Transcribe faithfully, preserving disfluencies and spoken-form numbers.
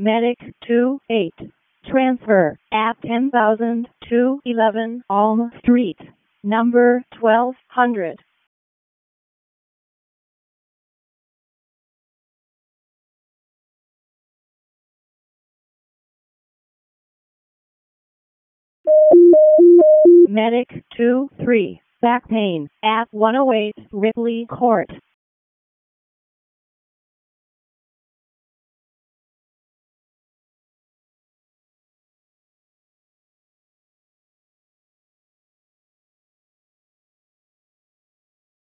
Medic two eight. Transfer at ten thousand to eleven Alma Street, number twelve hundred. Medic two three. Back pain at one oh eight Ripley Court.